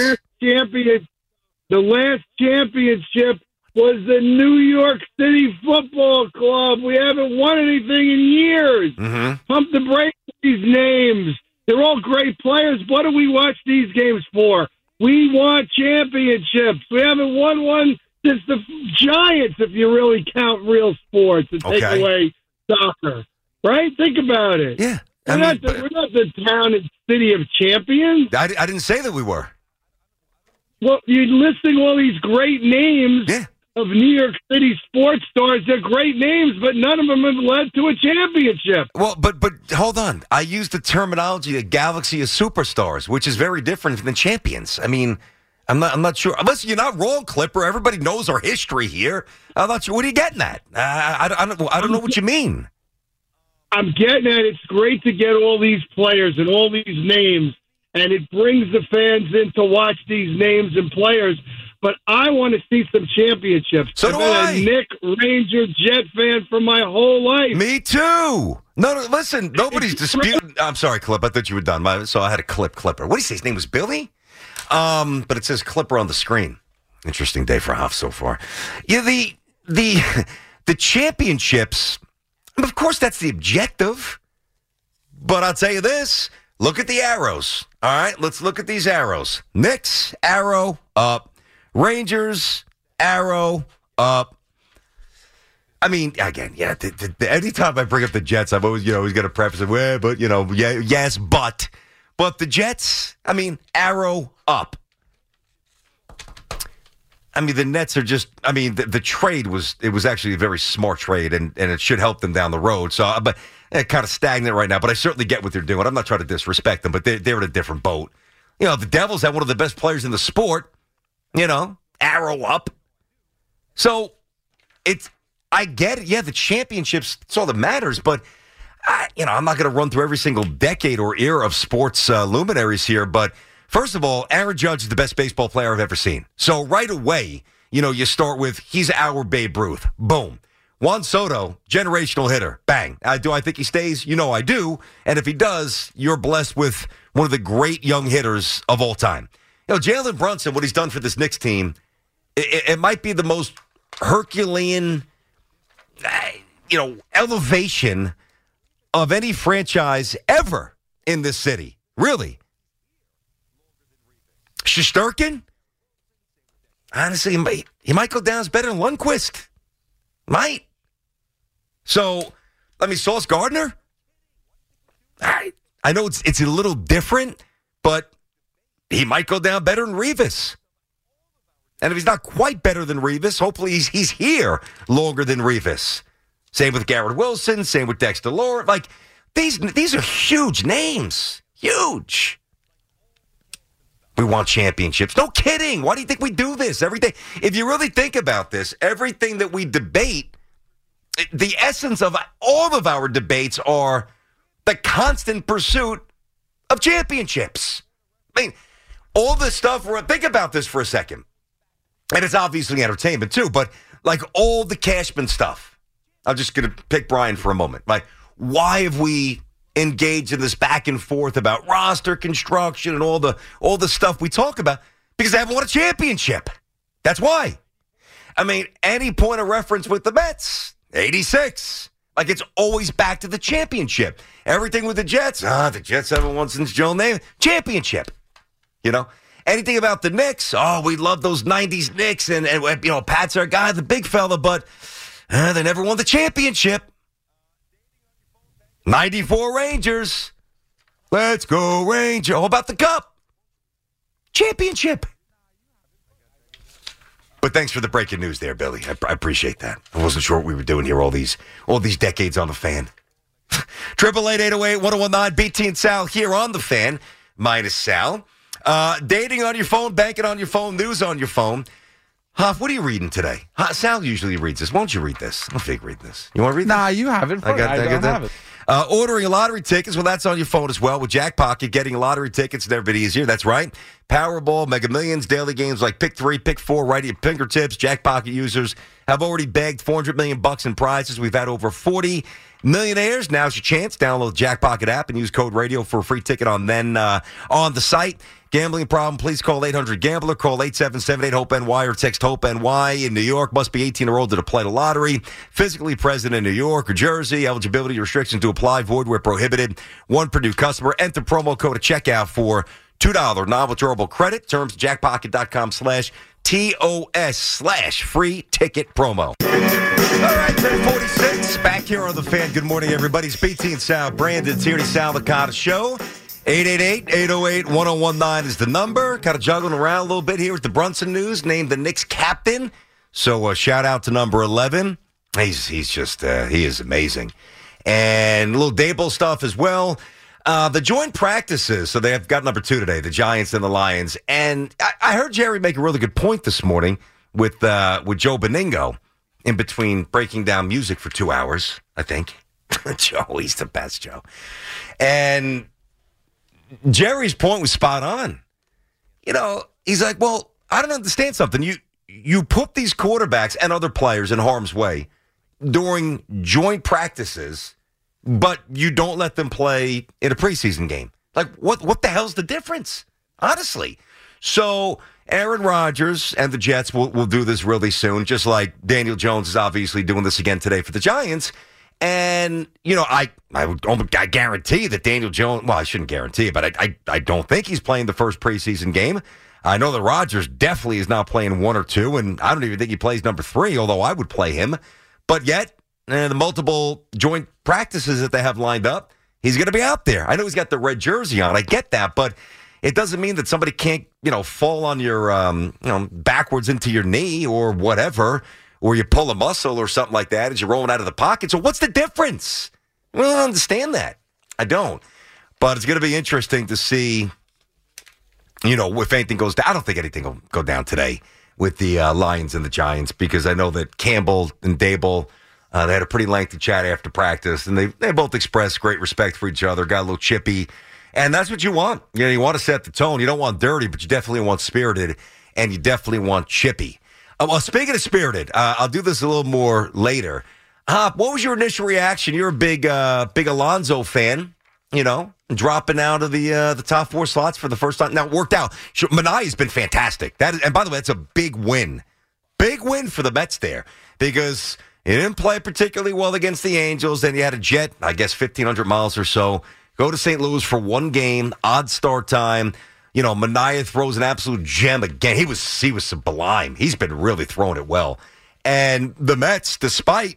The last championship was the New York City Football Club. We haven't won anything in years. Mm-hmm. Pump the brakes with these names. They're all great players. What do we watch these games for? We want championships. We haven't won one since the Giants, if you really count real sports and take away soccer. Right? Think about it. Yeah. We're not the town and city of champions. I didn't say that we were. Well, you're listing all these great names of New York City sports stars. They're great names, but none of them have led to a championship. Well, but hold on. I used the terminology, a galaxy of superstars, which is very different than champions. I mean, I'm not sure. Unless you're not wrong, Clipper. Everybody knows our history here. I'm not sure. What are you getting at? I don't know what you mean. I'm getting at it's great to get all these players and all these names, and it brings the fans in to watch these names and players. But I want to see some championships. So do I. I've been a Nick Ranger Jet fan for my whole life. Me too. No, listen, nobody's disputing. I'm sorry, Clip. I thought you were done. So I had a Clipper. What did he say? His name was Billy? But it says Clipper on the screen. Interesting day for Hoff so far. Yeah, the championships, of course, that's the objective. But I'll tell you this. Look at the arrows. All right, let's look at these arrows. Knicks, arrow, up. Rangers, arrow, up. I mean, again, anytime I bring up the Jets, I've always got to preface it, but, yes, but the Jets, I mean, arrow, up. I mean, the Nets are just, I mean, the trade was actually a very smart trade, and it should help them down the road. So, but they're kind of stagnant right now, but I certainly get what they're doing. I'm not trying to disrespect them, but they're in a different boat. The Devils have one of the best players in the sport. Arrow up. So I get it. Yeah, the championships, it's all that matters. But, I'm not going to run through every single decade or era of sports luminaries here. But first of all, Aaron Judge is the best baseball player I've ever seen. So right away, you start with, he's our Babe Ruth. Boom. Juan Soto, generational hitter. Bang. Do I think he stays? I do. And if he does, you're blessed with one of the great young hitters of all time. Jalen Brunson, what he's done for this Knicks team, it might be the most Herculean, elevation of any franchise ever in this city. Really. Shesterkin? Honestly, he might go down as better than Lundqvist. Might. So, Sauce Gardner? I know it's a little different, but he might go down better than Revis. And if he's not quite better than Revis, hopefully he's here longer than Revis. Same with Garrett Wilson. Same with Dexter Lawrence. Like, these are huge names. Huge. We want championships. No kidding. Why do you think we do this every day? If you really think about this, everything that we debate, the essence of all of our debates are the constant pursuit of championships. I mean, all this stuff, think about this for a second. And it's obviously entertainment too, but like all the Cashman stuff. I'm just going to pick Brian for a moment. Like, why have we engaged in this back and forth about roster construction and all the stuff we talk about? Because they haven't won a championship. That's why. I mean, any point of reference with the Mets, 86. Like, it's always back to the championship. Everything with the Jets, the Jets haven't won since Joe Namath. Championship. You know? Anything about the Knicks, we love those 90s Knicks, and you know, Pat's our guy, the big fella, but they never won the championship. 94 Rangers. Let's go, Rangers. How about the Cup? Championship. But thanks for the breaking news there, Billy. I appreciate that. I wasn't sure what we were doing here all these decades on the Fan. 888-808-1019, BT and Sal here on the Fan, minus Sal. Dating on your phone, banking on your phone, news on your phone. Hoff, what are you reading today? Sal usually reads this. Why don't you read this? I don't think read this. You want to read this? Nah, you have it. I don't have it. Ordering lottery tickets, well, that's on your phone as well. With Jackpocket, getting lottery tickets is never been easier. That's right. Powerball, Mega Millions, daily games like Pick 3, Pick 4, right at your fingertips. Jackpocket users have already bagged $400 million in prizes. We've had over 40 millionaires. Now's your chance. Download the Jackpocket app and use code radio for a free ticket on the site. Gambling problem, please call 800-GAMBLER. Call 877-8-HOPE-NY or text HOPE-NY. In New York, must be 18 or older to play the lottery. Physically present in New York or Jersey. Eligibility restrictions to apply. Void where prohibited. One per new customer. Enter promo code at checkout for $2 non-withdrawable credit. Terms jackpocket.com/TOS/free ticket promo. All right, 10:46. Back here on the Fan. Good morning, everybody. It's BT and Sal. Brandon Tierney, Sal Licata Show. 888-808-1019 is the number. Kind of juggling around a little bit here with the Brunson news. Named the Knicks captain. So shout out to number 11. He's just, he is amazing. And a little Daboll stuff as well. The joint practices. So they have got number 2 today, the Giants and the Lions. And I heard Jerry make a really good point this morning with Joe Beningo in between breaking down music for 2 hours, I think. Joe, he's the best, Joe. And Jerry's point was spot on. You know, he's like, well, I don't understand something. You put these quarterbacks and other players in harm's way during joint practices, but you don't let them play in a preseason game. Like, what the hell's the difference? Honestly. So Aaron Rodgers and the Jets will do this really soon, just like Daniel Jones is obviously doing this again today for the Giants. And, you know, I guarantee that Daniel Jones, well, I shouldn't guarantee it, but I don't think he's playing the first preseason game. I know that Rodgers definitely is not playing 1 or 2, and I don't even think he plays number 3, although I would play him. But yet, the multiple joint practices that they have lined up, he's going to be out there. I know he's got the red jersey on. I get that, but it doesn't mean that somebody can't, you know, fall on your, backwards into your knee or whatever, or you pull a muscle or something like that as you're rolling out of the pocket. So what's the difference? I don't understand that. I don't. But it's going to be interesting to see, you know, if anything goes down. I don't think anything will go down today with the Lions and the Giants, because I know that Campbell and Daboll, they had a pretty lengthy chat after practice, and they both expressed great respect for each other, got a little chippy, and that's what you want. You know, you want to set the tone. You don't want dirty, but you definitely want spirited, and you definitely want chippy. Well, speaking of spirited, I'll do this a little more later. What was your initial reaction? You're a big Alonzo fan, you know, dropping out of the top 4 slots for the first time. Now, it worked out. Sure, Manae's been fantastic. And by the way, that's a big win. Big win for the Mets there, because he didn't play particularly well against the Angels. Then you had a jet, I guess, 1,500 miles or so, go to St. Louis for 1 game, odd start time. You know, Manaea throws an absolute gem again. He was sublime. He's been really throwing it well. And the Mets, despite,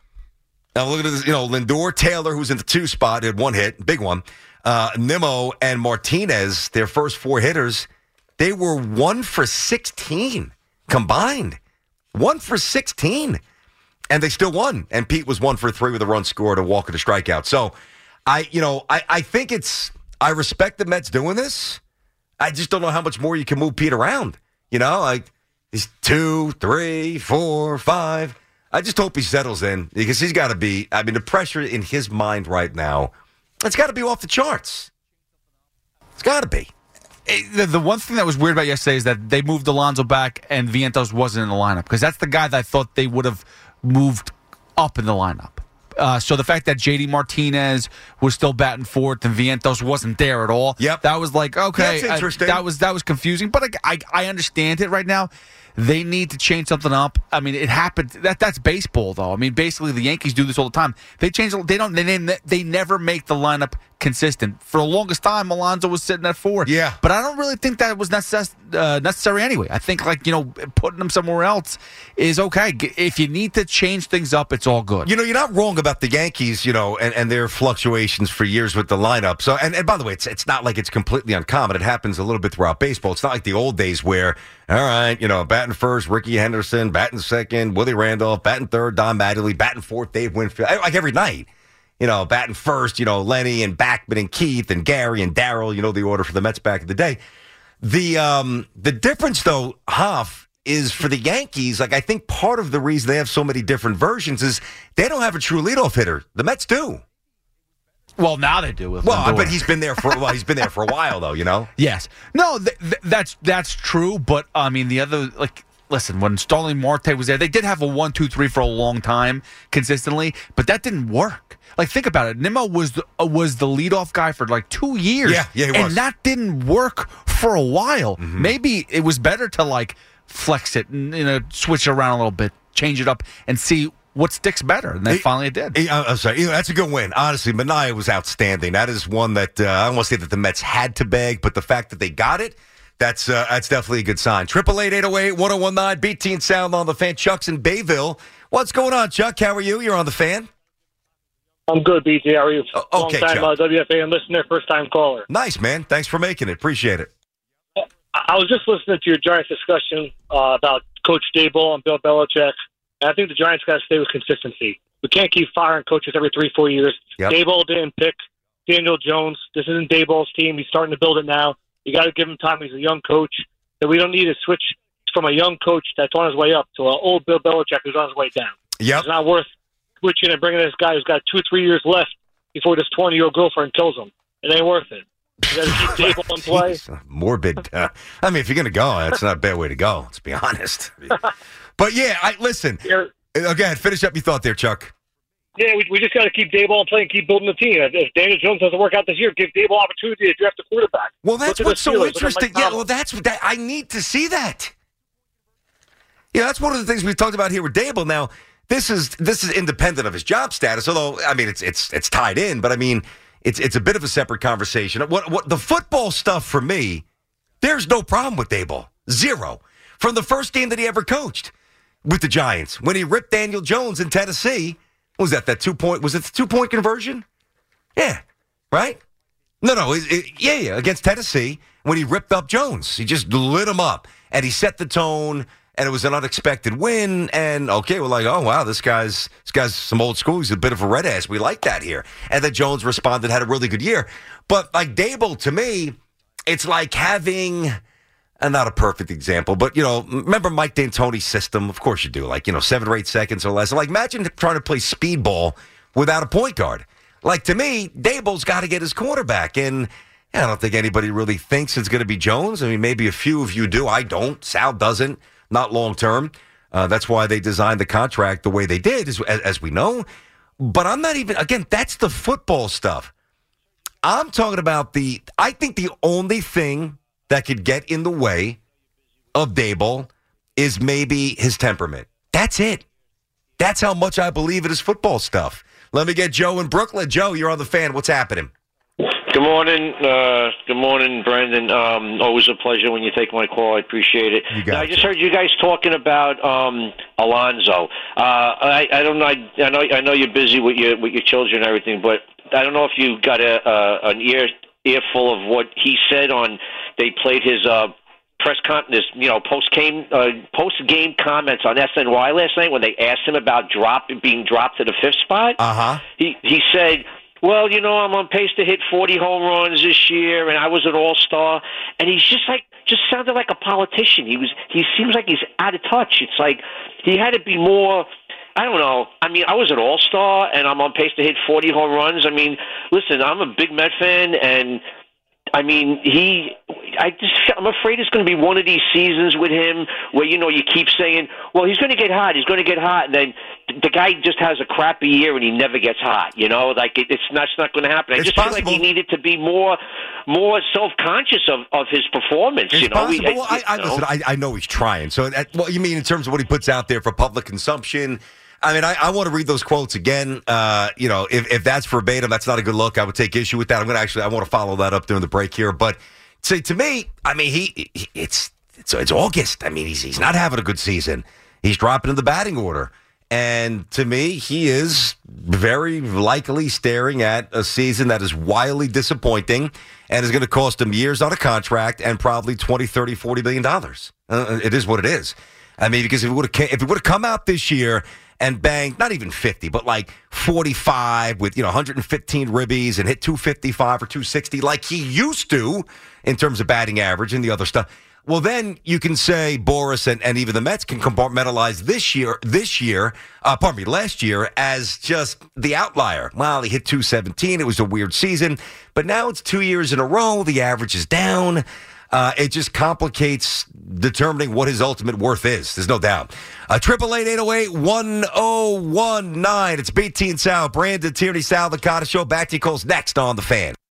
now look at this, you know, Lindor, Taylor, who's in the 2 spot, had 1 hit, big one. Nimmo and Martinez, their first 4 hitters, they were 1 for 16 combined. 1 for 16. And they still won. And Pete was 1 for 3 with a run scored, a walk and a strikeout. So, I think I respect the Mets doing this. I just don't know how much more you can move Pete around. You know, like he's 2, 3, 4, 5. I just hope he settles in, because he's got to be, I mean, the pressure in his mind right now, it's got to be off the charts. It's got to be. The one thing that was weird about yesterday is that they moved Alonso back and Vientos wasn't in the lineup because that's the guy that I thought they would have moved up in the lineup. So the fact that JD Martinez was still batting fourth and Vientos wasn't there at all, that was like, okay, that's interesting. That was confusing, but I understand it right now. They need to change something up. I mean, it happened. That's baseball, though. I mean, basically, the Yankees do this all the time. They change. They never make the lineup consistent. For the longest time, Alonso was sitting at 4. Yeah, but I don't really think that was necessary anyway. I think putting him somewhere else is okay. If you need to change things up, it's all good. You're not wrong about the Yankees, and their fluctuations for years with the lineup. So, and by the way, it's not like it's completely uncommon. It happens a little bit throughout baseball. It's not like the old days where, all right, batting first, Ricky Henderson, batting second, Willie Randolph, batting third, Don Mattingly, batting fourth, Dave Winfield. Like every night, batting first, Lenny and Backman and Keith and Gary and Darryl, the order for the Mets back in the day. The difference, though, Hoff, is for the Yankees, I think part of the reason they have so many different versions is they don't have a true leadoff hitter. The Mets do. Well, now they do. But he's been there for a while, though. Yes. No, that's true. But I mean, the other listen, when Starling Marte was there, they did have a 1-2-3 for a long time consistently, but that didn't work. Think about it. Nimmo was the leadoff guy for 2 years. Yeah, he was. And that didn't work for a while. Mm-hmm. Maybe it was better to flex it and switch it around a little bit, change it up, and see what sticks better, and then finally it did. I'm sorry. That's a good win. Honestly, Manaea was outstanding. That is one that I don't want to say that the Mets had to beg, but the fact that they got it, that's definitely a good sign. 888-808-1019, BT and Sound on the Fan. Chuck's in Bayville. What's going on, Chuck? How are you? You're on the Fan. I'm good, BT. How are you? Okay, Long-time WFAN listener, first-time caller. Nice, man. Thanks for making it. Appreciate it. I was just listening to your Giants discussion about Coach Daboll and Bill Belichick. And I think the Giants got to stay with consistency. We can't keep firing coaches every 3-4 years. Yep. Daboll didn't pick Daniel Jones. This isn't Daboll's team. He's starting to build it now. You got to give him time. He's a young coach. And we don't need to switch from a young coach that's on his way up to an old Bill Belichick who's on his way down. Yep. It's not worth switching and bringing this guy who's got 2-3 years left before this 20-year-old girlfriend kills him. It ain't worth it. You got to keep Daboll in play. Jeez, morbid. I mean, if you're going to go, that's not a bad way to go. Let's be honest. But yeah, listen. Again, finish up your thought there, Chuck. Yeah, we just got to keep Daboll in play and keep building the team. If Daniel Jones doesn't work out this year, give Daboll opportunity to draft a quarterback. Well, that's what's so interesting. Yeah, well, I need to see that. Yeah, that's one of the things we've talked about here with Daboll. Now, this is independent of his job status, although I mean it's tied in. But I mean, it's a bit of a separate conversation. What the football stuff for me, there's no problem with Daboll. Zero. From the first game that he ever coached with the Giants, when he ripped Daniel Jones in Tennessee, what was that 2-point? Was it the 2-point conversion? Yeah, right? No, yeah, against Tennessee when he ripped up Jones, he just lit him up and he set the tone. And it was an unexpected win. And okay, we're like, oh wow, this guy's some old school. He's a bit of a red ass. We like that here. And then Jones responded, had a really good year. But like Daboll, to me, it's like having not a perfect example, but remember Mike D'Antoni's system? Of course you do. 7 or 8 seconds or less. Imagine trying to play speedball without a point guard. To me, Daboll's got to get his quarterback. And I don't think anybody really thinks it's going to be Jones. I mean, maybe a few of you do. I don't. Sal doesn't. Not long term. That's why they designed the contract the way they did, as we know. But I'm not even, again, that's the football stuff. I'm talking about I think the only thing that could get in the way of Daboll is maybe his temperament. That's it. That's how much I believe in his football stuff. Let me get Joe in Brooklyn. Joe, you're on the Fan. What's happening? Good morning. Good morning, Brandon. Always a pleasure when you take my call. I appreciate it. I just heard you guys talking about Alonso. I don't know. I know you're busy with your children and everything, but I don't know if you got an earful of what he said on. They played his press conference, post game comments on SNY last night when they asked him about being dropped to the 5th spot. He said, well, I'm on pace to hit 40 home runs this year, and I was an all-star. And he's just sounded like a politician. He seems like he's out of touch. It's like he had to be more, I don't know. I mean, I was an all-star, and I'm on pace to hit 40 home runs. I mean, listen, I'm a big Met fan, and I mean, I'm afraid it's going to be one of these seasons with him where, you keep saying, well, he's going to get hot, and then the guy just has a crappy year and he never gets hot, it's not going to happen. I just feel like he needed to be more self-conscious of his performance, Listen, I know he's trying. So, you mean in terms of what he puts out there for public consumption? I mean, I want to read those quotes again. If that's verbatim, that's not a good look. I would take issue with that. I want to follow that up during the break here. But to me, I mean, it's August. I mean, he's not having a good season. He's dropping in the batting order. And to me, he is very likely staring at a season that is wildly disappointing and is going to cost him years on a contract and probably $20, $30, $40 billion. It is what it is. I mean, because if it would have come out this year and banged, not even 50, but like 45 with 115 ribbies and hit 255 or 260 like he used to in terms of batting average and the other stuff, well, then you can say Boris and even the Mets can compartmentalize last year as just the outlier. Well, he hit 217. It was a weird season. But now it's 2 years in a row. The average is down. It just complicates determining what his ultimate worth is. There's no doubt. 888-808-1019. It's BT and Sal. Brandon Tierney, Sal Licata Show. Back to you calls next on The Fan.